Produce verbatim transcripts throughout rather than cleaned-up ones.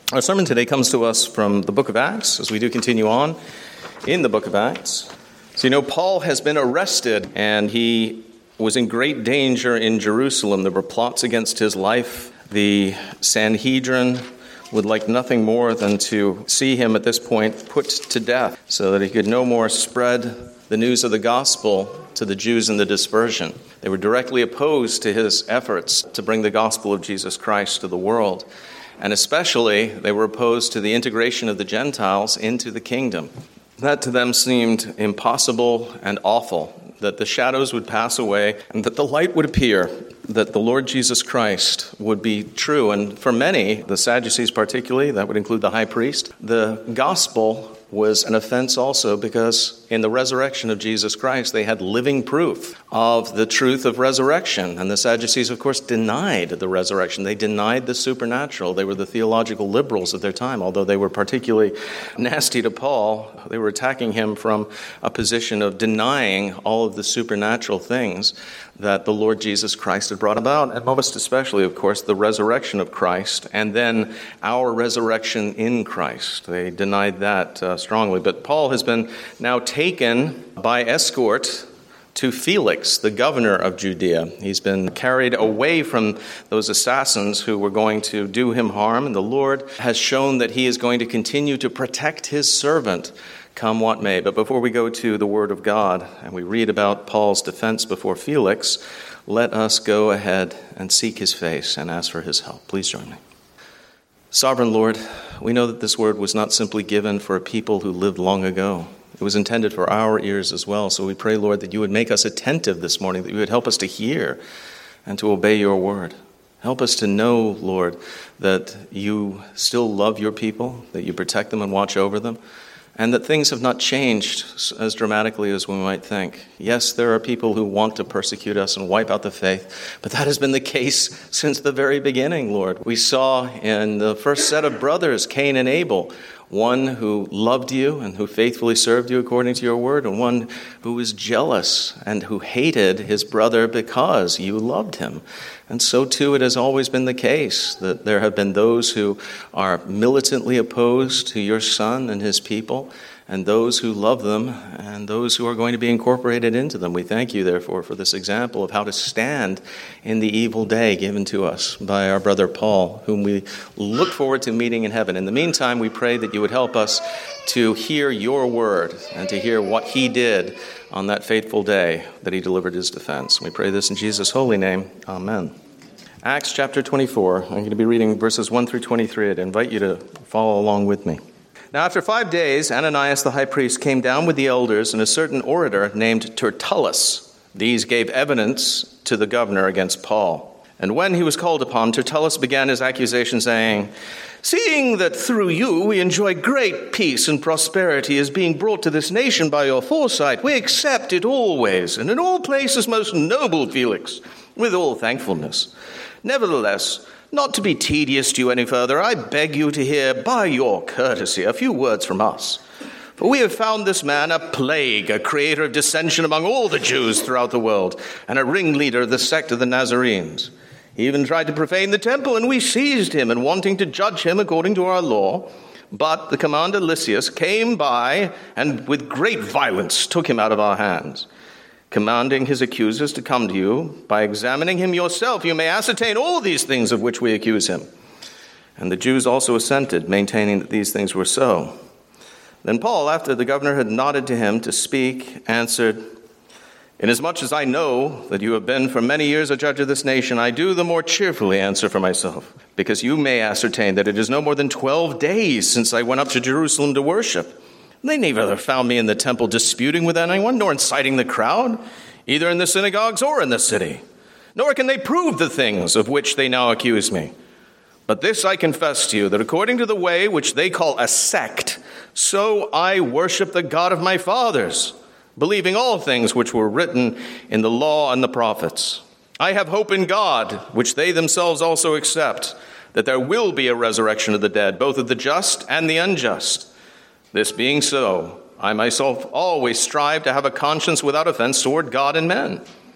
Our sermon today comes to us from the book of Acts, as we do continue on in the book of Acts. So you know, Paul has been arrested, and he was in great danger in Jerusalem. There were plots against his life. The Sanhedrin would like nothing more than to see him at this point put to death so that he could no more spread the news of the gospel to the Jews in the dispersion. They were directly opposed to his efforts to bring the gospel of Jesus Christ to the world. And especially, they were opposed to the integration of the Gentiles into the kingdom. That to them seemed impossible and awful, that the shadows would pass away and that the light would appear, that the Lord Jesus Christ would be true. And for many, the Sadducees particularly, that would include the high priest, the gospel was an offense also because in the resurrection of Jesus Christ, they had living proof of the truth of resurrection. And the Sadducees, of course, denied the resurrection. They denied the supernatural. They were the theological liberals of their time. Although they were particularly nasty to Paul, they were attacking him from a position of denying all of the supernatural things that the Lord Jesus Christ had brought about, and most especially, of course, the resurrection of Christ, and then our resurrection in Christ. They denied that uh, strongly. But Paul has been now taken by escort to Felix, the governor of Judea. He's been carried away from those assassins who were going to do him harm, and the Lord has shown that he is going to continue to protect his servant, come what may. But before we go to the Word of God and we read about Paul's defense before Felix, let us go ahead and seek his face and ask for his help. Please join me. Sovereign Lord, we know that this word was not simply given for a people who lived long ago. It was intended for our ears as well. So we pray, Lord, that you would make us attentive this morning, that you would help us to hear and to obey your word. Help us to know, Lord, that you still love your people, that you protect them and watch over them, and that things have not changed as dramatically as we might think. Yes, there are people who want to persecute us and wipe out the faith, but that has been the case since the very beginning, Lord. We saw in the first set of brothers, Cain and Abel, one who loved you and who faithfully served you according to your word, and one who was jealous and who hated his brother because you loved him. And so too it has always been the case that there have been those who are militantly opposed to your Son and his people, and those who love them, and those who are going to be incorporated into them. We thank you, therefore, for this example of how to stand in the evil day given to us by our brother Paul, whom we look forward to meeting in heaven. In the meantime, we pray that you would help us to hear your word and to hear what he did on that fateful day that he delivered his defense. We pray this in Jesus' holy name. Amen. Acts chapter twenty-four. I'm going to be reading verses one through twenty-three. I'd invite you to follow along with me. Now, after five days, Ananias the high priest came down with the elders and a certain orator named Tertullus. These gave evidence to the governor against Paul. And when he was called upon, Tertullus began his accusation, saying, "Seeing that through you we enjoy great peace and prosperity as being brought to this nation by your foresight, we accept it always, and in all places, most noble Felix, with all thankfulness. Nevertheless, not to be tedious to you any further, I beg you to hear by your courtesy a few words from us. For we have found this man a plague, a creator of dissension among all the Jews throughout the world, and a ringleader of the sect of the Nazarenes. He even tried to profane the temple, and we seized him, and wanting to judge him according to our law. But the commander Lysias came by, and with great violence took him out of our hands. Commanding his accusers to come to you, by examining him yourself, you may ascertain all these things of which we accuse him." And the Jews also assented, maintaining that these things were so. Then Paul, after the governor had nodded to him to speak, answered, "Inasmuch as I know that you have been for many years a judge of this nation, I do the more cheerfully answer for myself, because you may ascertain that it is no more than twelve days since I went up to Jerusalem to worship. They neither found me in the temple disputing with anyone, nor inciting the crowd, either in the synagogues or in the city. Nor can they prove the things of which they now accuse me. But this I confess to you, that according to the way which they call a sect, so I worship the God of my fathers, believing all things which were written in the law and the prophets. I have hope in God, which they themselves also accept, that there will be a resurrection of the dead, both of the just and the unjust. This being so, I myself always strive to have a conscience without offense toward God and men.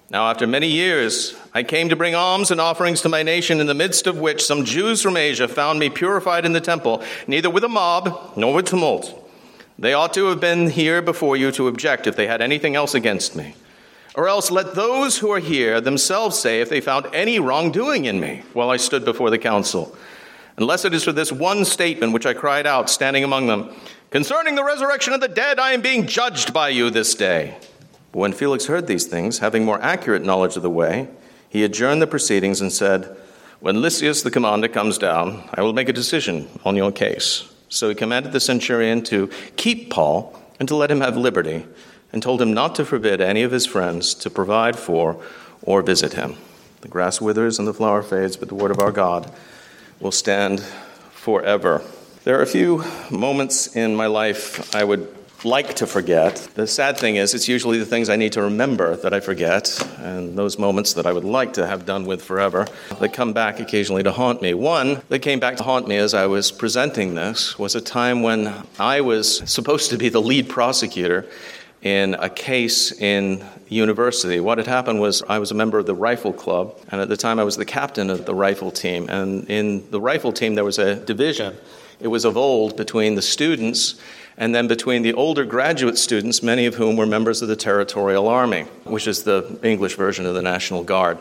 Now after many years, I came to bring alms and offerings to my nation, in the midst of which some Jews from Asia found me purified in the temple, neither with a mob nor with tumult. They ought to have been here before you to object if they had anything else against me. Or else let those who are here themselves say if they found any wrongdoing in me while I stood before the council. Unless it is for this one statement which I cried out, standing among them, concerning the resurrection of the dead, I am being judged by you this day. But when Felix heard these things, having more accurate knowledge of the way, he adjourned the proceedings and said, when Lysias the commander comes down, I will make a decision on your case. So he commanded the centurion to keep Paul and to let him have liberty, and told him not to forbid any of his friends to provide for or visit him. The grass withers and the flower fades, but the word of our God will stand forever. There are a few moments in my life I would like to forget. The sad thing is, it's usually the things I need to remember that I forget, and those moments that I would like to have done with forever that come back occasionally to haunt me. One that came back to haunt me as I was presenting this was a time when I was supposed to be the lead prosecutor in a case in university. What had happened was I was a member of the rifle club, and at the time I was the captain of the rifle team. And in the rifle team, there was a division. It was of old between the students and then between the older graduate students, many of whom were members of the Territorial Army, which is the English version of the National Guard.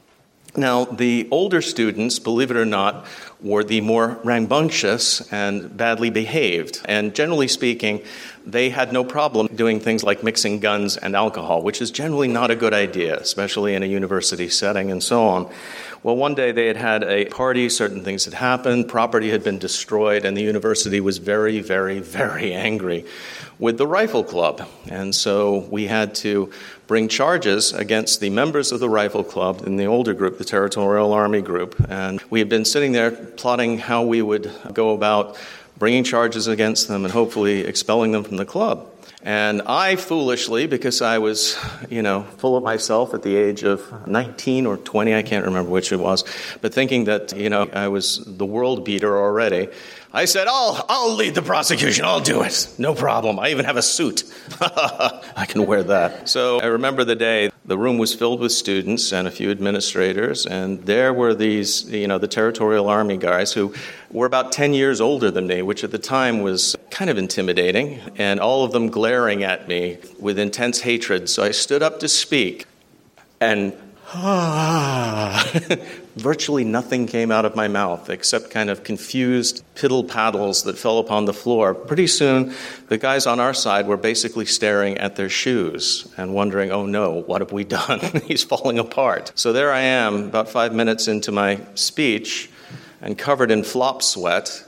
Now, the older students, believe it or not, were the more rambunctious and badly behaved. And generally speaking, they had no problem doing things like mixing guns and alcohol, which is generally not a good idea, especially in a university setting and so on. Well, one day they had had a party, certain things had happened, property had been destroyed, and the university was very, very, very angry with the rifle club. And so we had to bring charges against the members of the rifle club in the older group, the Territorial Army group. And we had been sitting there plotting how we would go about bringing charges against them and hopefully expelling them from the club. And I foolishly, because I was, you know, full of myself at the age of nineteen or twenty, I can't remember which it was, but thinking that, you know, I was the world beater already, I said, I'll, I'll lead the prosecution, I'll do it, no problem. I even have a suit. I can wear that. So I remember the day, the room was filled with students and a few administrators, and there were these, you know, the Territorial Army guys who were about ten years older than me, which at the time was kind of intimidating, and all of them glaring at me with intense hatred. So I stood up to speak, and virtually nothing came out of my mouth except kind of confused piddle paddles that fell upon the floor. Pretty soon, the guys on our side were basically staring at their shoes and wondering, oh no, what have we done? He's falling apart. So there I am, about five minutes into my speech, and covered in flop sweat.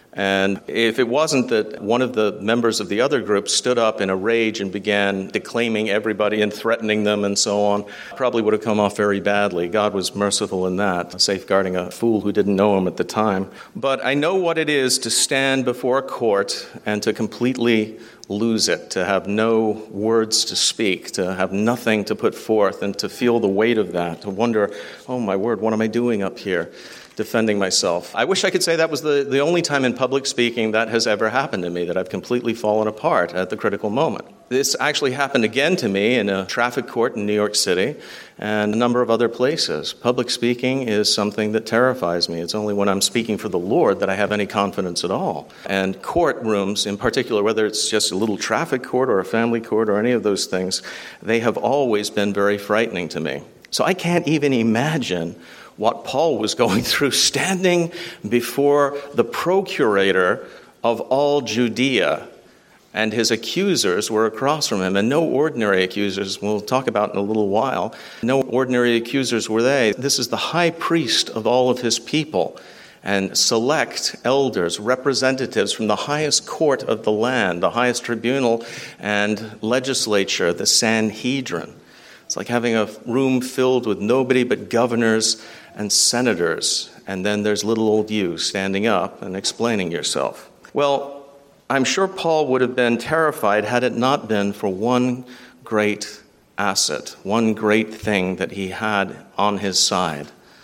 And if it wasn't that one of the members of the other group stood up in a rage and began declaiming everybody and threatening them and so on, probably would have come off very badly. God was merciful in that, safeguarding a fool who didn't know him at the time. But I know what it is to stand before a court and to completely lose it, to have no words to speak, to have nothing to put forth, and to feel the weight of that, to wonder, oh my word, what am I doing up here? Defending myself. I wish I could say that was the, the only time in public speaking that has ever happened to me, that I've completely fallen apart at the critical moment. This actually happened again to me in a traffic court in New York City and a number of other places. Public speaking is something that terrifies me. It's only when I'm speaking for the Lord that I have any confidence at all. And courtrooms in particular, whether it's just a little traffic court or a family court or any of those things, they have always been very frightening to me. So I can't even imagine what Paul was going through, standing before the procurator of all Judea, and his accusers were across from him, and no ordinary accusers, we'll talk about in a little while. No ordinary accusers were they. This is the high priest of all of his people, and select elders, representatives from the highest court of the land, the highest tribunal and legislature, the Sanhedrin. It's like having a room filled with nobody but governors and senators, and then there's little old you standing up and explaining yourself. Well, I'm sure Paul would have been terrified had it not been for one great asset, one great thing that he had on his side,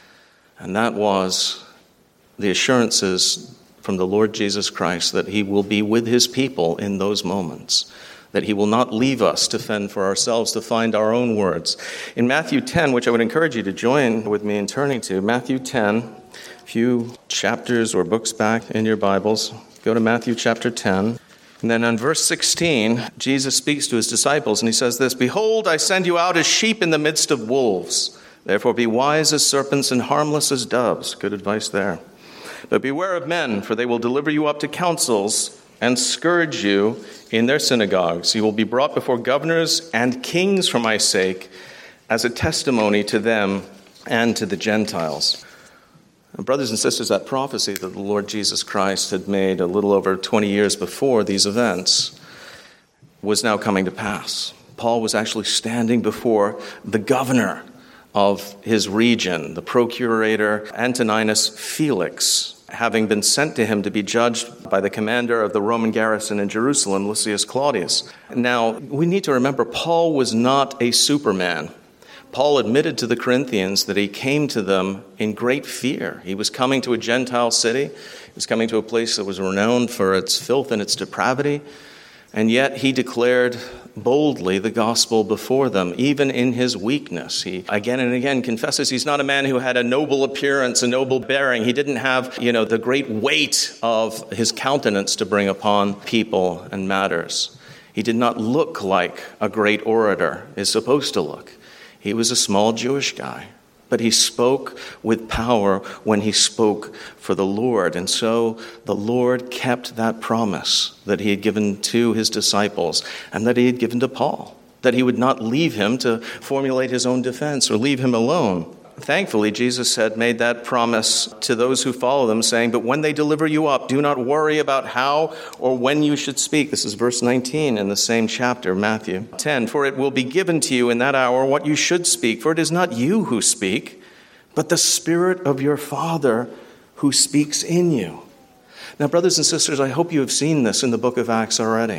and that was the assurances from the Lord Jesus Christ that he will be with his people in those moments, that he will not leave us to fend for ourselves, to find our own words. In Matthew ten, which I would encourage you to join with me in turning to, Matthew ten, a few chapters or books back in your Bibles, go to Matthew chapter ten. And then in verse sixteen, Jesus speaks to his disciples and he says this, "Behold, I send you out as sheep in the midst of wolves. Therefore be wise as serpents and harmless as doves." Good advice there. "But beware of men, for they will deliver you up to councils and scourge you in their synagogues. You will be brought before governors and kings for my sake, as a testimony to them and to the Gentiles." Brothers and sisters, that prophecy that the Lord Jesus Christ had made a little over twenty years before these events was now coming to pass. Paul was actually standing before the governor of his region, the procurator Antoninus Felix, having been sent to him to be judged by the commander of the Roman garrison in Jerusalem, Lysias Claudius. Now, we need to remember, Paul was not a superman. Paul admitted to the Corinthians that he came to them in great fear. He was coming to a Gentile city. He was coming to a place that was renowned for its filth and its depravity. And yet he declared boldly the gospel before them, even in his weakness. He again and again confesses he's not a man who had a noble appearance, a noble bearing. He didn't have, you know, the great weight of his countenance to bring upon people and matters. He did not look like a great orator is supposed to look. He was a small Jewish guy, but he spoke with power when he spoke for the Lord. And so the Lord kept that promise that he had given to his disciples and that he had given to Paul, that he would not leave him to formulate his own defense or leave him alone. Thankfully, Jesus had made that promise to those who follow them, saying, "But when they deliver you up, do not worry about how or when you should speak." This is verse nineteen in the same chapter, Matthew ten. "For it will be given to you in that hour what you should speak. For it is not you who speak, but the Spirit of your Father who speaks in you." Now, brothers and sisters, I hope you have seen this in the book of Acts already.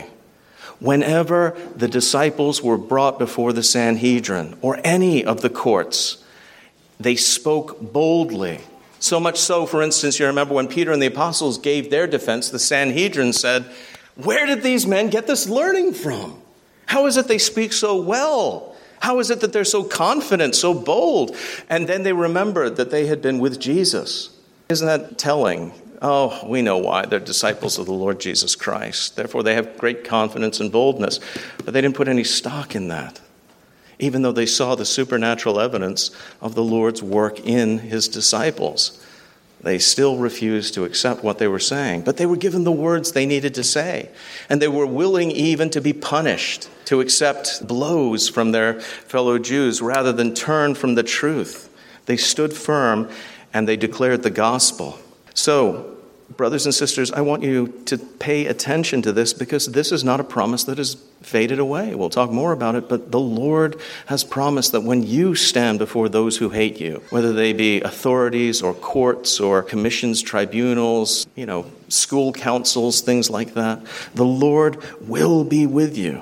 Whenever the disciples were brought before the Sanhedrin or any of the courts, they spoke boldly. So much so, for instance, you remember when Peter and the apostles gave their defense, the Sanhedrin said, "Where did these men get this learning from? How is it they speak so well? How is it that they're so confident, so bold?" And then they remembered that they had been with Jesus. Isn't that telling? Oh, we know why. They're disciples of the Lord Jesus Christ. Therefore, they have great confidence and boldness. But they didn't put any stock in that, even though they saw the supernatural evidence of the Lord's work in his disciples. They still refused to accept what they were saying, but they were given the words they needed to say, and they were willing even to be punished, to accept blows from their fellow Jews rather than turn from the truth. They stood firm and they declared the gospel. So, brothers and sisters, I want you to pay attention to this, because this is not a promise that has faded away. We'll talk more about it, but the Lord has promised that when you stand before those who hate you, whether they be authorities or courts or commissions, tribunals, you know, school councils, things like that, the Lord will be with you.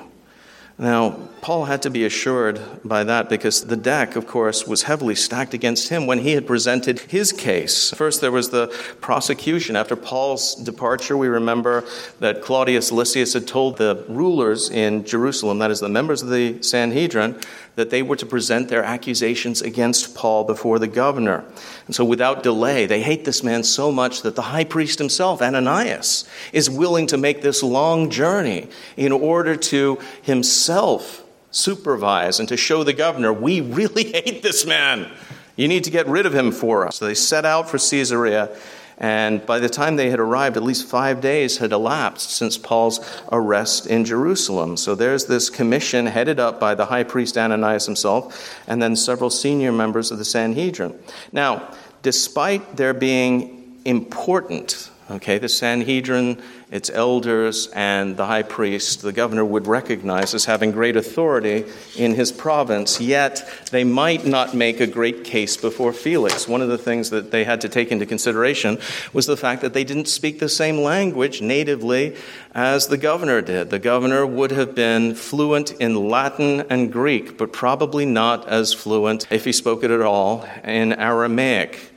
Now, Paul had to be assured by that because the deck, of course, was heavily stacked against him when he had presented his case. First, there was the prosecution. After Paul's departure, we remember that Claudius Lysias had told the rulers in Jerusalem, that is the members of the Sanhedrin, that they were to present their accusations against Paul before the governor. And so without delay, they hate this man so much that the high priest himself, Ananias, is willing to make this long journey in order to himself supervise and to show the governor, we really hate this man. You need to get rid of him for us. So they set out for Caesarea, and by the time they had arrived, at least five days had elapsed since Paul's arrest in Jerusalem. So there's this commission headed up by the high priest Ananias himself, and then several senior members of the Sanhedrin. Now, despite there being important, okay, the Sanhedrin, its elders, and the high priest, the governor would recognize as having great authority in his province, yet they might not make a great case before Felix. One of the things that they had to take into consideration was the fact that they didn't speak the same language natively as the governor did. The governor would have been fluent in Latin and Greek, but probably not as fluent, if he spoke it at all, in Aramaic.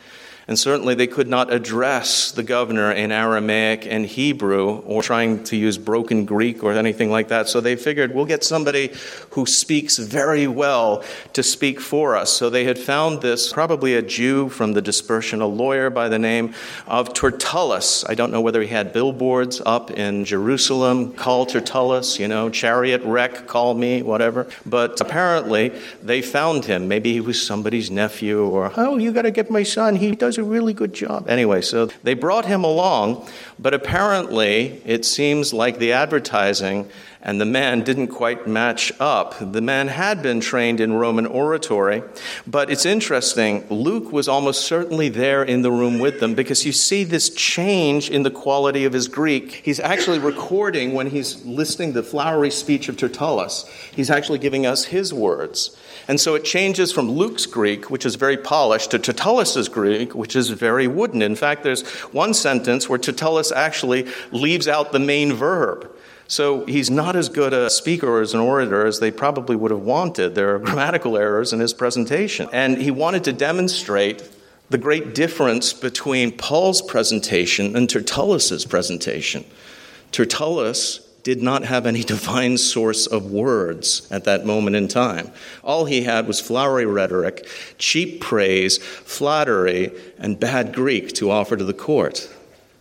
And certainly they could not address the governor in Aramaic and Hebrew or trying to use broken Greek or anything like that. So they figured, we'll get somebody who speaks very well to speak for us. So they had found this, probably a Jew from the dispersion, a lawyer by the name of Tertullus. I don't know whether he had billboards up in Jerusalem, call Tertullus, you know, chariot wreck, call me, whatever. But apparently they found him. Maybe he was somebody's nephew or, oh, you got to get my son. He does a really good job. Anyway, so they brought him along, but apparently it seems like the advertising and the man didn't quite match up. The man had been trained in Roman oratory, but it's interesting. Luke was almost certainly there in the room with them because you see this change in the quality of his Greek. He's actually recording when he's listening to the flowery speech of Tertullus. He's actually giving us his words. And so it changes from Luke's Greek, which is very polished, to Tertullus's Greek, which is very wooden. In fact, there's one sentence where Tertullus actually leaves out the main verb. So he's not as good a speaker or as an orator as they probably would have wanted. There are grammatical errors in his presentation. And he wanted to demonstrate the great difference between Paul's presentation and Tertullus's presentation. Tertullus did not have any divine source of words at that moment in time. All he had was flowery rhetoric, cheap praise, flattery, and bad Greek to offer to the court.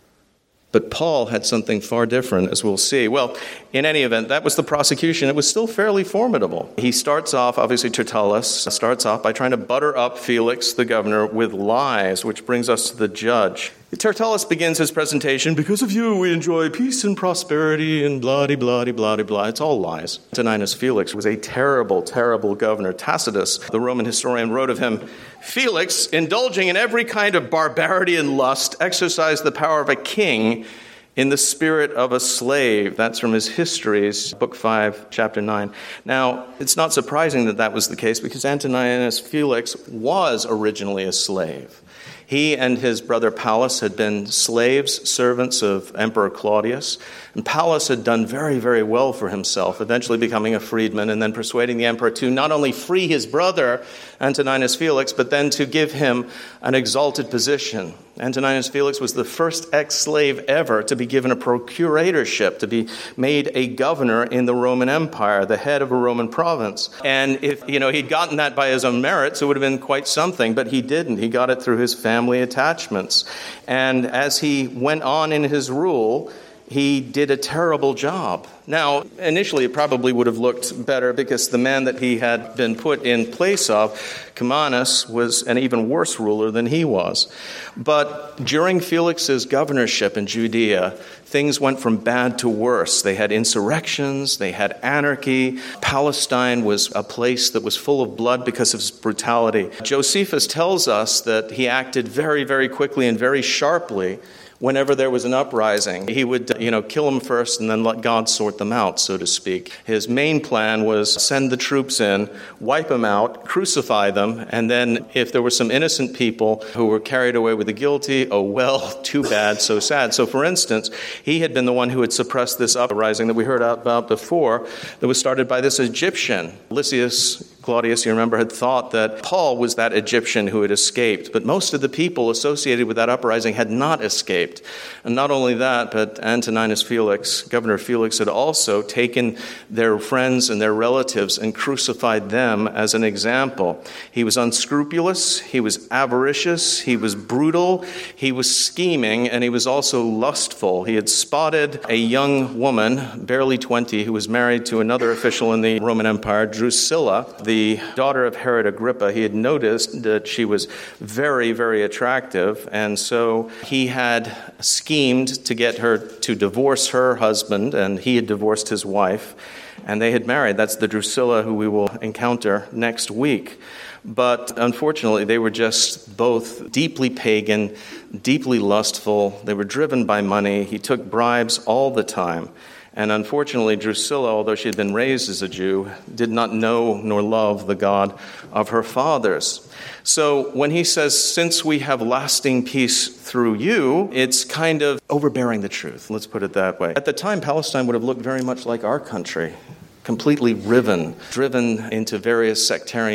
But Paul had something far different, as we'll see. Well, in any event, that was the prosecution. It was still fairly formidable. He starts off, obviously Tertullus starts off by trying to butter up Felix, the governor, with lies, which brings us to the judge. Tertullus begins his presentation, because of you we enjoy peace and prosperity and blah-de-blah-de-blah-de-blah. It's all lies. Antoninus Felix was a terrible, terrible governor. Tacitus, the Roman historian, wrote of him, Felix, indulging in every kind of barbarity and lust, exercised the power of a king in the spirit of a slave. That's from his Histories, Book five, Chapter nine. Now, it's not surprising that that was the case because Antoninus Felix was originally a slave. He and his brother Pallas had been slaves, servants of Emperor Claudius. And Pallas had done very, very well for himself, eventually becoming a freedman and then persuading the emperor to not only free his brother, Antoninus Felix, but then to give him an exalted position. Antoninus Felix was the first ex-slave ever to be given a procuratorship, to be made a governor in the Roman Empire, the head of a Roman province. And if, you know, he'd gotten that by his own merits, it would have been quite something, but he didn't. He got it through his family attachments. And as he went on in his rule, he did a terrible job. Now, initially it probably would have looked better because the man that he had been put in place of, Cumanus, was an even worse ruler than he was. But during Felix's governorship in Judea, things went from bad to worse. They had insurrections, they had anarchy. Palestine was a place that was full of blood because of its brutality. Josephus tells us that he acted very, very quickly and very sharply whenever there was an uprising. He would, you know, kill them first and then let God sort them out, so to speak. His main plan was send the troops in, wipe them out, crucify them, and then if there were some innocent people who were carried away with the guilty, oh well, too bad, so sad. So for instance, he had been the one who had suppressed this uprising that we heard about before that was started by this Egyptian. Lysias Claudius, you remember, had thought that Paul was that Egyptian who had escaped, but most of the people associated with that uprising had not escaped. And not only that, but Antoninus Felix, Governor Felix, had also taken their friends and their relatives and crucified them as an example. He was unscrupulous, he was avaricious, he was brutal, he was scheming, and he was also lustful. He had spotted a young woman, barely twenty, who was married to another official in the Roman Empire, Drusilla, the The daughter of Herod Agrippa. He had noticed that she was very, very attractive, and so he had schemed to get her to divorce her husband, and he had divorced his wife, and they had married. That's the Drusilla who we will encounter next week. But unfortunately, they were just both deeply pagan, deeply lustful. They were driven by money. He took bribes all the time. And unfortunately, Drusilla, although she had been raised as a Jew, did not know nor love the God of her fathers. So when he says, since we have lasting peace through you, it's kind of overbearing the truth. Let's put it that way. At the time, Palestine would have looked very much like our country, completely riven, driven into various sectarian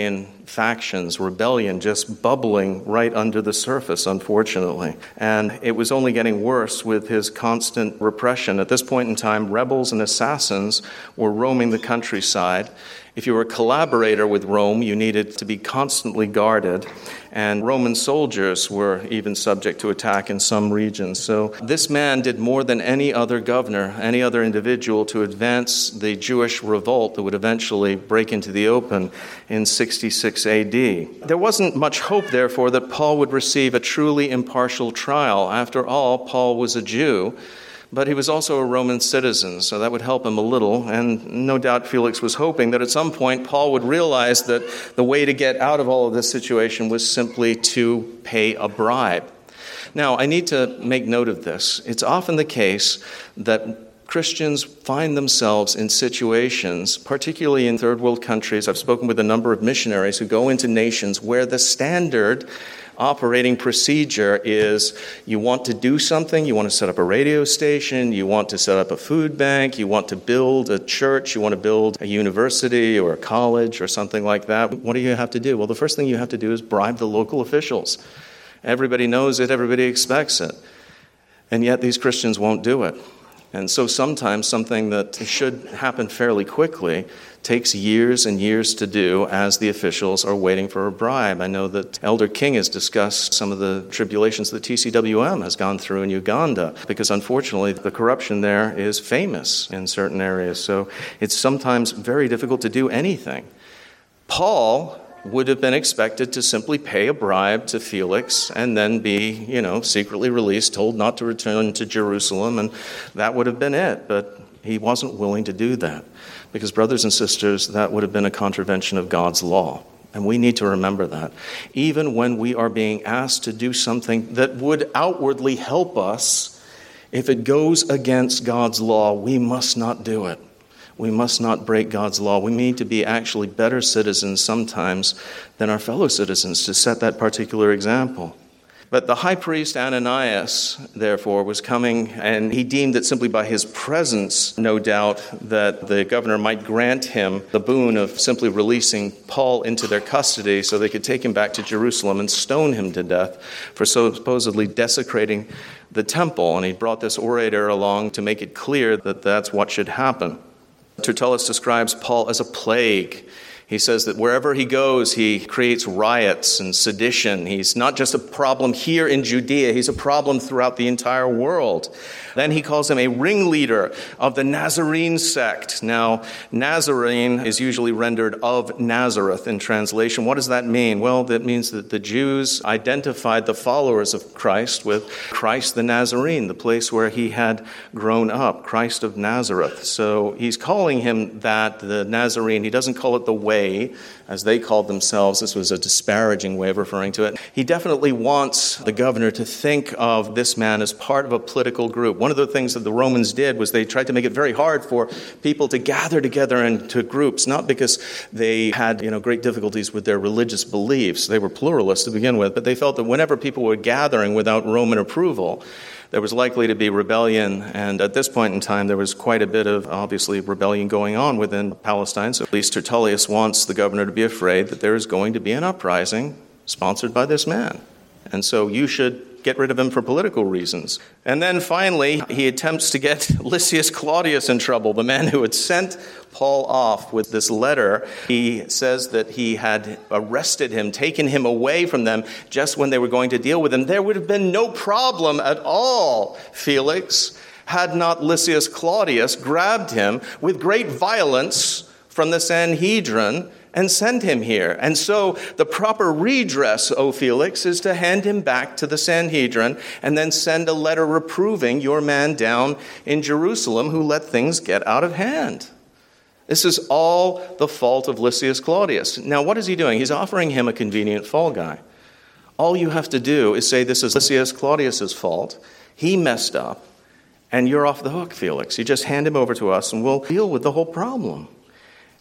factions, rebellion just bubbling right under the surface, unfortunately. And it was only getting worse with his constant repression. At this point in time, rebels and assassins were roaming the countryside. If you were a collaborator with Rome, you needed to be constantly guarded, and Roman soldiers were even subject to attack in some regions. So this man did more than any other governor, any other individual, to advance the Jewish revolt that would eventually break into the open in sixty-six A D. There wasn't much hope, therefore, that Paul would receive a truly impartial trial. After all, Paul was a Jew, but he was also a Roman citizen, so that would help him a little. And no doubt Felix was hoping that at some point Paul would realize that the way to get out of all of this situation was simply to pay a bribe. Now, I need to make note of this. It's often the case that Christians find themselves in situations, particularly in third world countries. I've spoken with a number of missionaries who go into nations where the standard operating procedure is you want to do something, you want to set up a radio station, you want to set up a food bank, you want to build a church, you want to build a university or a college or something like that. What do you have to do? Well, the first thing you have to do is bribe the local officials. Everybody knows it, everybody expects it. And yet these Christians won't do it. And so sometimes something that should happen fairly quickly takes years and years to do as the officials are waiting for a bribe. I know that Elder King has discussed some of the tribulations that T C W M has gone through in Uganda, because unfortunately the corruption there is famous in certain areas. So it's sometimes very difficult to do anything. Paul would have been expected to simply pay a bribe to Felix and then be, you know, secretly released, told not to return to Jerusalem, and that would have been it. But he wasn't willing to do that because, brothers and sisters, that would have been a contravention of God's law. And we need to remember that. Even when we are being asked to do something that would outwardly help us, if it goes against God's law, we must not do it. We must not break God's law. We need to be actually better citizens sometimes than our fellow citizens to set that particular example. But the high priest Ananias, therefore, was coming, and he deemed that simply by his presence, no doubt, that the governor might grant him the boon of simply releasing Paul into their custody so they could take him back to Jerusalem and stone him to death for supposedly desecrating the temple. And he brought this orator along to make it clear that that's what should happen. Tertullus describes Paul as a plague. He says that wherever he goes, he creates riots and sedition. He's not just a problem here in Judea, he's a problem throughout the entire world. Then he calls him a ringleader of the Nazarene sect. Now, Nazarene is usually rendered of Nazareth in translation. What does that mean? Well, that means that the Jews identified the followers of Christ with Christ the Nazarene, the place where he had grown up, Christ of Nazareth. So he's calling him that, the Nazarene. He doesn't call it the Way, as they called themselves. This was a disparaging way of referring to it. He definitely wants the governor to think of this man as part of a political group. One of the things that the Romans did was they tried to make it very hard for people to gather together into groups, not because they had, you know, great difficulties with their religious beliefs. They were pluralists to begin with, but they felt that whenever people were gathering without Roman approval, there was likely to be rebellion, and at this point in time, there was quite a bit of, obviously, rebellion going on within Palestine. So at least Tertullius wants the governor to be afraid that there is going to be an uprising sponsored by this man. And so you should get rid of him for political reasons. And then finally, he attempts to get Lysias Claudius in trouble, the man who had sent Paul off with this letter. He says that he had arrested him, taken him away from them just when they were going to deal with him. There would have been no problem at all, Felix, had not Lysias Claudius grabbed him with great violence from the Sanhedrin and send him here. And so the proper redress, O Felix, is to hand him back to the Sanhedrin and then send a letter reproving your man down in Jerusalem who let things get out of hand. This is all the fault of Lysias Claudius. Now, what is he doing? He's offering him a convenient fall guy. All you have to do is say this is Lysias Claudius's fault. He messed up, and you're off the hook, Felix. You just hand him over to us, and we'll deal with the whole problem.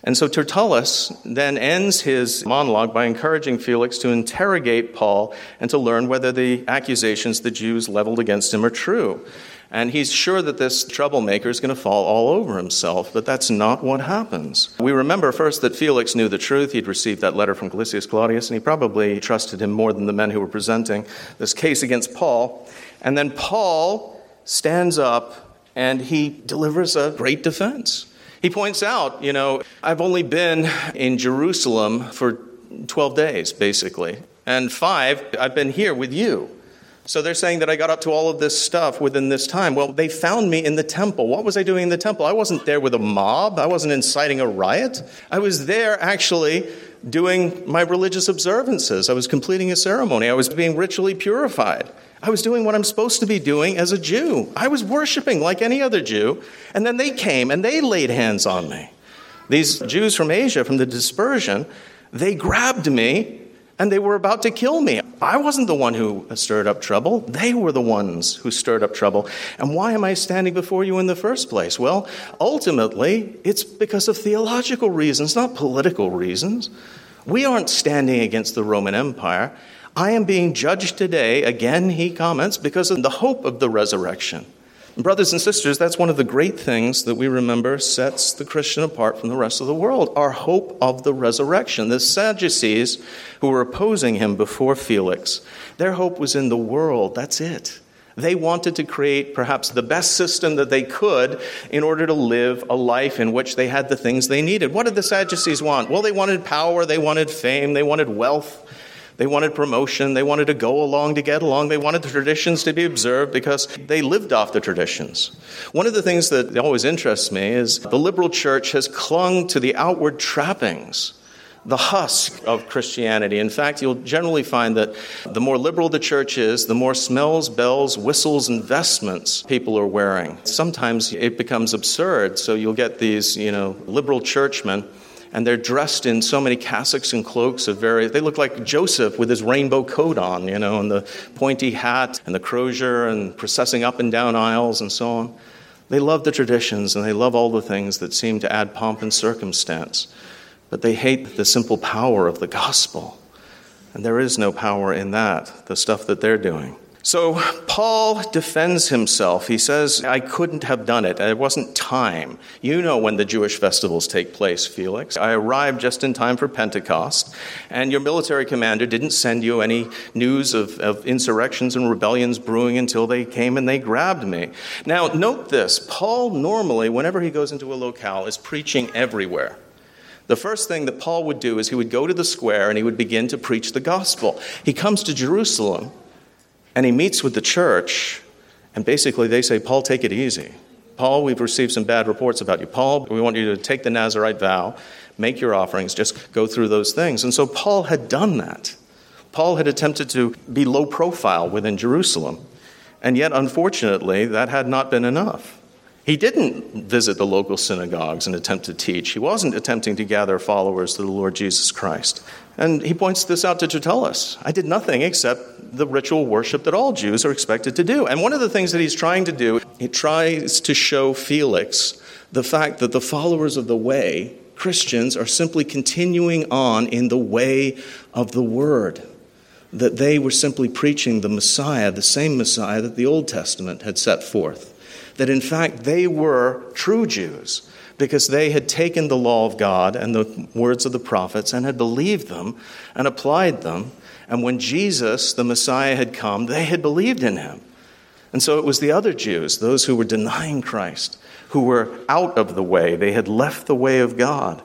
And so Tertullus then ends his monologue by encouraging Felix to interrogate Paul and to learn whether the accusations the Jews leveled against him are true. And he's sure that this troublemaker is going to fall all over himself, but that's not what happens. We remember first that Felix knew the truth. He'd received that letter from Gallius Claudius, and he probably trusted him more than the men who were presenting this case against Paul. And then Paul stands up and he delivers a great defense. He points out, you know, I've only been in Jerusalem for twelve days, basically, and five, I've been here with you. So they're saying that I got up to all of this stuff within this time. Well, they found me in the temple. What was I doing in the temple? I wasn't there with a mob. I wasn't inciting a riot. I was there actually doing my religious observances. I was completing a ceremony. I was being ritually purified. I was doing what I'm supposed to be doing as a Jew. I was worshiping like any other Jew. And then they came and they laid hands on me. These Jews from Asia, from the dispersion, they grabbed me and they were about to kill me. I wasn't the one who stirred up trouble. They were the ones who stirred up trouble. And why am I standing before you in the first place? Well, ultimately, it's because of theological reasons, not political reasons. We aren't standing against the Roman Empire. I am being judged today, again, he comments, because of the hope of the resurrection. Brothers and sisters, that's one of the great things that we remember sets the Christian apart from the rest of the world, our hope of the resurrection. The Sadducees who were opposing him before Felix, their hope was in the world. That's it. They wanted to create perhaps the best system that they could in order to live a life in which they had the things they needed. What did the Sadducees want? Well, they wanted power, they wanted fame, they wanted wealth. They wanted promotion. They wanted to go along to get along. They wanted the traditions to be observed because they lived off the traditions. One of the things that always interests me is the liberal church has clung to the outward trappings, the husk of Christianity. In fact, you'll generally find that the more liberal the church is, the more smells, bells, whistles, and vestments people are wearing. Sometimes it becomes absurd. So you'll get these, you know, liberal churchmen, and they're dressed in so many cassocks and cloaks of various, they look like Joseph with his rainbow coat on, you know, and the pointy hat and the crozier and processing up and down aisles and so on. They love the traditions and they love all the things that seem to add pomp and circumstance. But they hate the simple power of the gospel. And there is no power in that, the stuff that they're doing. So Paul defends himself. He says, I couldn't have done it. It wasn't time. You know when the Jewish festivals take place, Felix. I arrived just in time for Pentecost, and your military commander didn't send you any news of, of insurrections and rebellions brewing until they came and they grabbed me. Now, note this. Paul normally, whenever he goes into a locale, is preaching everywhere. The first thing that Paul would do is he would go to the square and he would begin to preach the gospel. He comes to Jerusalem, and he meets with the church, and basically they say, Paul, take it easy. Paul, we've received some bad reports about you. Paul, we want you to take the Nazirite vow, make your offerings, just go through those things. And so Paul had done that. Paul had attempted to be low profile within Jerusalem, and yet, unfortunately, that had not been enough. He didn't visit the local synagogues and attempt to teach. He wasn't attempting to gather followers to the Lord Jesus Christ. And he points this out to Tertullus. I did nothing except the ritual worship that all Jews are expected to do. And one of the things that he's trying to do, he tries to show Felix the fact that the followers of the way, Christians, are simply continuing on in the way of the word. That they were simply preaching the Messiah, the same Messiah that the Old Testament had set forth. That in fact they were true Jews because they had taken the law of God and the words of the prophets and had believed them and applied them. And when Jesus, the Messiah, had come, they had believed in him. And so it was the other Jews, those who were denying Christ, who were out of the way. They had left the way of God.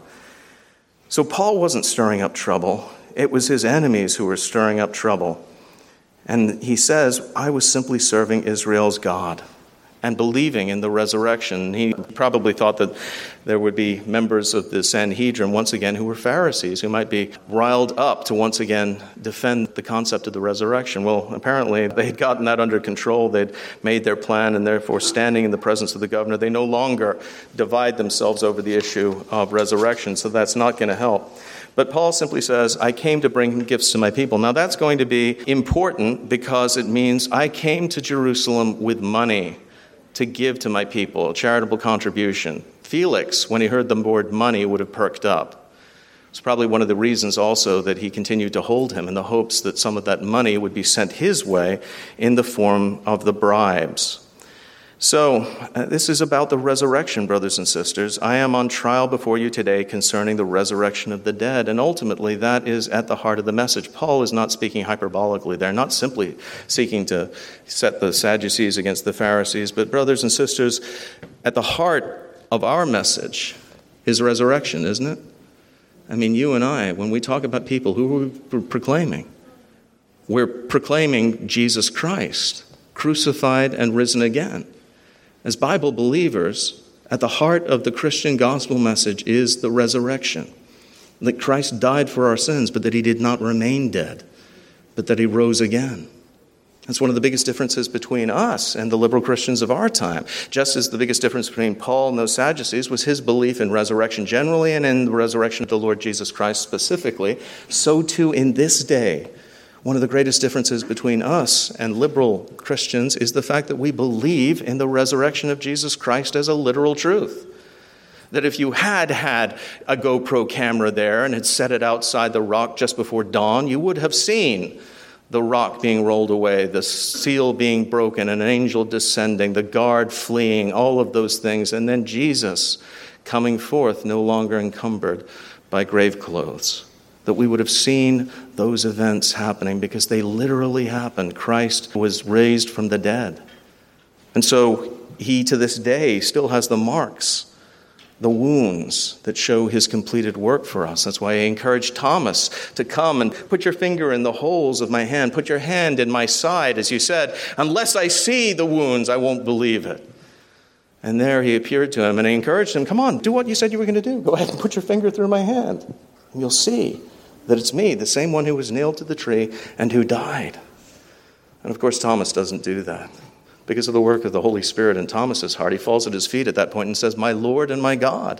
So Paul wasn't stirring up trouble. It was his enemies who were stirring up trouble. And he says, I was simply serving Israel's God and believing in the resurrection. He probably thought that there would be members of the Sanhedrin once again who were Pharisees, who might be riled up to once again defend the concept of the resurrection. Well, apparently they had gotten that under control. They'd made their plan, and therefore, standing in the presence of the governor, they no longer divide themselves over the issue of resurrection, so that's not going to help. But Paul simply says, I came to bring gifts to my people. Now that's going to be important because it means I came to Jerusalem with money to give to my people, a charitable contribution. Felix, when he heard the word money, would have perked up. It's probably one of the reasons also that he continued to hold him in the hopes that some of that money would be sent his way in the form of the bribes. So, uh, this is about the resurrection, brothers and sisters. I am on trial before you today concerning the resurrection of the dead, and ultimately that is at the heart of the message. Paul is not speaking hyperbolically there, not simply seeking to set the Sadducees against the Pharisees, but brothers and sisters, at the heart of our message is resurrection, isn't it? I mean, you and I, when we talk about people, who are we proclaiming? We're proclaiming Jesus Christ, crucified and risen again. As Bible believers, at the heart of the Christian gospel message is the resurrection. That Christ died for our sins, but that he did not remain dead, but that he rose again. That's one of the biggest differences between us and the liberal Christians of our time. Just as the biggest difference between Paul and those Sadducees was his belief in resurrection generally and in the resurrection of the Lord Jesus Christ specifically, so too in this day, one of the greatest differences between us and liberal Christians is the fact that we believe in the resurrection of Jesus Christ as a literal truth. That if you had had a GoPro camera there and had set it outside the rock just before dawn, you would have seen the rock being rolled away, the seal being broken, an angel descending, the guard fleeing, all of those things, and then Jesus coming forth no longer encumbered by grave clothes. That we would have seen those events happening because they literally happened. Christ was raised from the dead. And so he to this day still has the marks, the wounds that show his completed work for us. That's why I encourage Thomas to come and put your finger in the holes of my hand, put your hand in my side, as you said, unless I see the wounds, I won't believe it. And there he appeared to him and I encouraged him, come on, do what you said you were going to do. Go ahead and put your finger through my hand and you'll see that it's me, the same one who was nailed to the tree and who died. And of course, Thomas doesn't do that. Because of the work of the Holy Spirit in Thomas's heart, he falls at his feet at that point and says, my Lord and my God.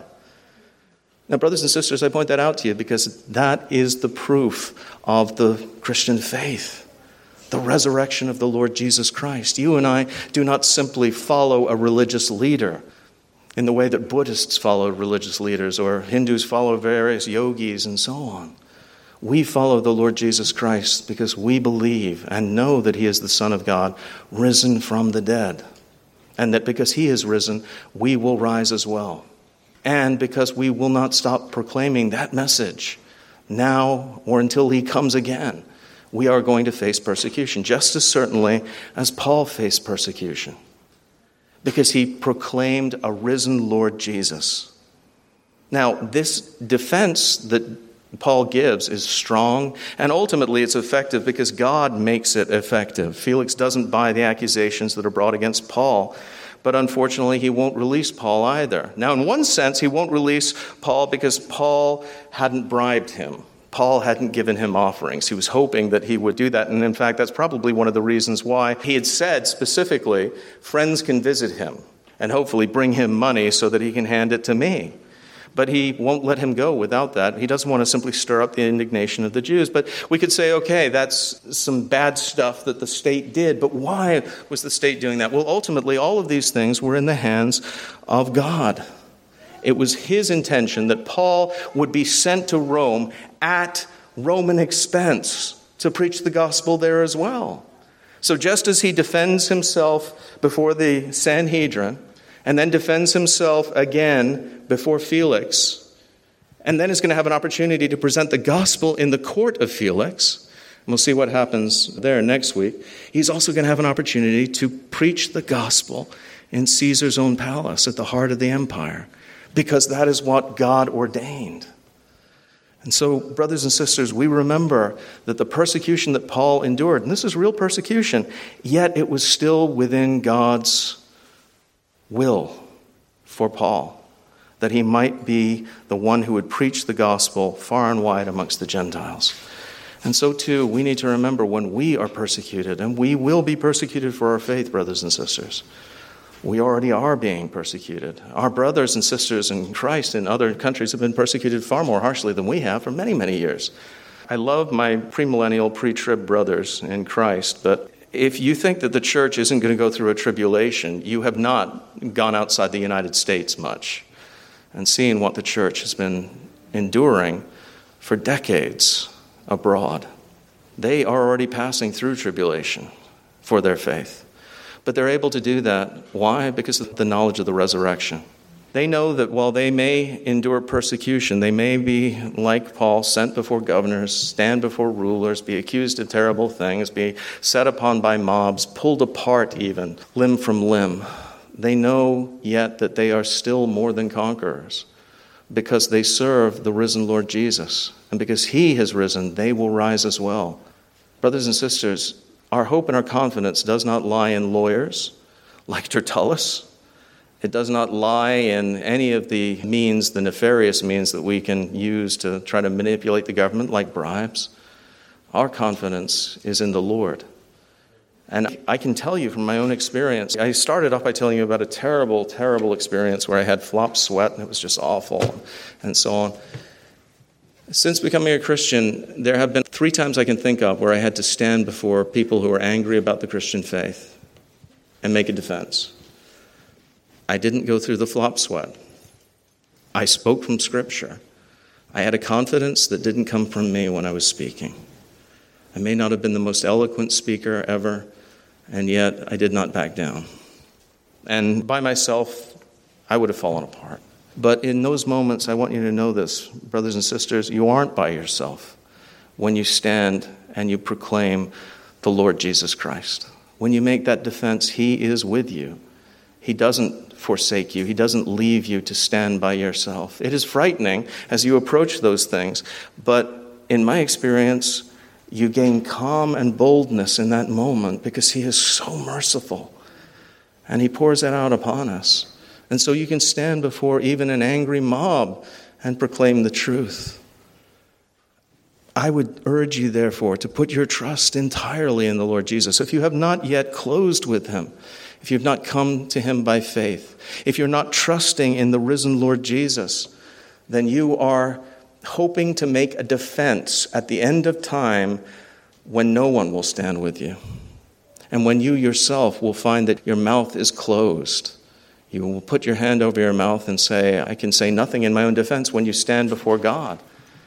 Now, brothers and sisters, I point that out to you because that is the proof of the Christian faith. The resurrection of the Lord Jesus Christ. You and I do not simply follow a religious leader in the way that Buddhists follow religious leaders or Hindus follow various yogis and so on. We follow the Lord Jesus Christ because we believe and know that he is the Son of God, risen from the dead. And that because he is risen, we will rise as well. And because we will not stop proclaiming that message now or until he comes again, we are going to face persecution, just as certainly as Paul faced persecution. Because he proclaimed a risen Lord Jesus. Now, this defense that Paul gives is strong, and ultimately it's effective because God makes it effective. Felix doesn't buy the accusations that are brought against Paul, but unfortunately he won't release Paul either. Now, in one sense, he won't release Paul because Paul hadn't bribed him. Paul hadn't given him offerings. He was hoping that he would do that, and in fact, that's probably one of the reasons why he had said specifically, friends can visit him and hopefully bring him money so that he can hand it to me. But he won't let him go without that. He doesn't want to simply stir up the indignation of the Jews. But we could say, okay, that's some bad stuff that the state did. But why was the state doing that? Well, ultimately, all of these things were in the hands of God. It was his intention that Paul would be sent to Rome at Roman expense to preach the gospel there as well. So just as he defends himself before the Sanhedrin, and then defends himself again before Felix, and then is going to have an opportunity to present the gospel in the court of Felix. And we'll see what happens there next week. He's also going to have an opportunity to preach the gospel in Caesar's own palace at the heart of the empire, because that is what God ordained. And so, brothers and sisters, we remember that the persecution that Paul endured, and this is real persecution, yet it was still within God's will for Paul, that he might be the one who would preach the gospel far and wide amongst the Gentiles. And so too, we need to remember when we are persecuted, and we will be persecuted for our faith, brothers and sisters. We already are being persecuted. Our brothers and sisters in Christ in other countries have been persecuted far more harshly than we have for many, many years. I love my premillennial, pre-trib brothers in Christ, but if you think that the church isn't going to go through a tribulation, you have not gone outside the United States much. and seeing what the church has been enduring for decades abroad. They are already passing through tribulation for their faith. But they're able to do that. Why? Because of the knowledge of the resurrection. They know that while they may endure persecution, they may be, like Paul, sent before governors, stand before rulers, be accused of terrible things, be set upon by mobs, pulled apart even, limb from limb. They know yet that they are still more than conquerors because they serve the risen Lord Jesus. And because he has risen, they will rise as well. Brothers and sisters, our hope and our confidence does not lie in lawyers like Tertullus. It does not lie in any of the means, the nefarious means that we can use to try to manipulate the government, like bribes. Our confidence is in the Lord. And I can tell you from my own experience, I started off by telling you about a terrible, terrible experience where I had flop sweat and it was just awful and so on. Since becoming a Christian, there have been three times I can think of where I had to stand before people who were angry about the Christian faith and make a defense. I didn't go through the flop sweat. I spoke from Scripture. I had a confidence that didn't come from me when I was speaking. I may not have been the most eloquent speaker ever, and yet I did not back down. And by myself, I would have fallen apart. But in those moments, I want you to know this, brothers and sisters, you aren't by yourself when you stand and you proclaim the Lord Jesus Christ. When you make that defense, he is with you. He doesn't forsake you. He doesn't leave you to stand by yourself. It is frightening as you approach those things, but in my experience, you gain calm and boldness in that moment because he is so merciful and he pours that out upon us. And so you can stand before even an angry mob and proclaim the truth. I would urge you, therefore, to put your trust entirely in the Lord Jesus. If you have not yet closed with him, if you've not come to him by faith, if you're not trusting in the risen Lord Jesus, then you are hoping to make a defense at the end of time when no one will stand with you. And when you yourself will find that your mouth is closed. You will put your hand over your mouth and say, I can say nothing in my own defense when you stand before God.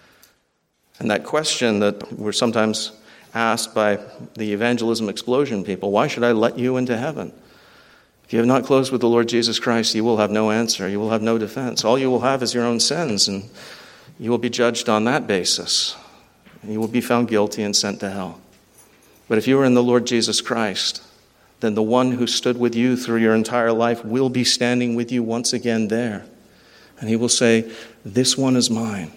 And that question that we're sometimes asked by the evangelism explosion people, why should I let you into heaven? If you have not closed with the Lord Jesus Christ, you will have no answer. You will have no defense. All you will have is your own sins, and you will be judged on that basis. And you will be found guilty and sent to hell. But if you are in the Lord Jesus Christ, then the one who stood with you through your entire life will be standing with you once again there. And he will say, this one is mine.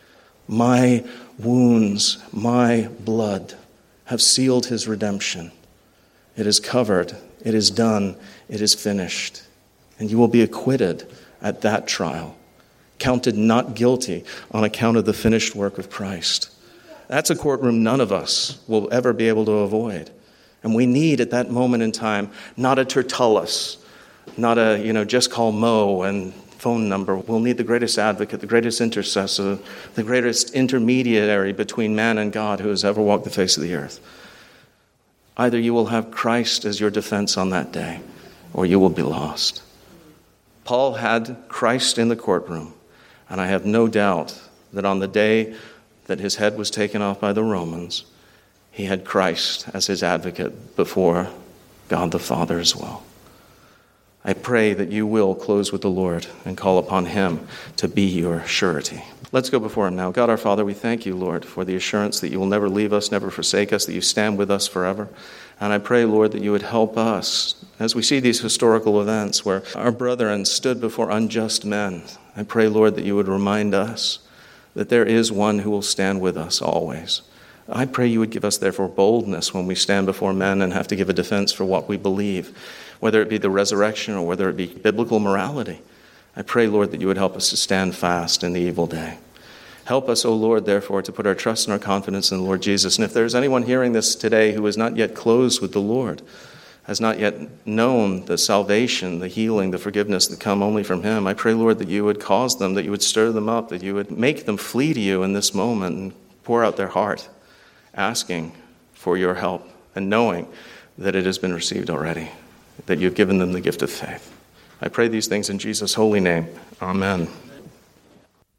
My wounds, my blood have sealed his redemption. It is covered. It is done. It is finished. And you will be acquitted at that trial, counted not guilty on account of the finished work of Christ. That's a courtroom none of us will ever be able to avoid. And we need at that moment in time, not a Tertullus, not a, you know, just call Mo and phone number. We'll need the greatest advocate, the greatest intercessor, the greatest intermediary between man and God who has ever walked the face of the earth. Either you will have Christ as your defense on that day, or you will be lost. Paul had Christ in the courtroom, and I have no doubt that on the day that his head was taken off by the Romans, he had Christ as his advocate before God the Father as well. I pray that you will close with the Lord and call upon him to be your surety. Let's go before him now. God our Father, we thank you, Lord, for the assurance that you will never leave us, never forsake us, that you stand with us forever. And I pray, Lord, that you would help us as we see these historical events where our brethren stood before unjust men. I pray, Lord, that you would remind us that there is one who will stand with us always. I pray you would give us, therefore, boldness when we stand before men and have to give a defense for what we believe, whether it be the resurrection or whether it be biblical morality. I pray, Lord, that you would help us to stand fast in the evil day. Help us, O Lord, therefore, to put our trust and our confidence in the Lord Jesus. And if there is anyone hearing this today who is not yet closed with the Lord, has not yet known the salvation, the healing, the forgiveness that come only from him, I pray, Lord, that you would cause them, that you would stir them up, that you would make them flee to you in this moment and pour out their heart, asking for your help and knowing that it has been received already, that you've given them the gift of faith. I pray these things in Jesus' holy name. Amen.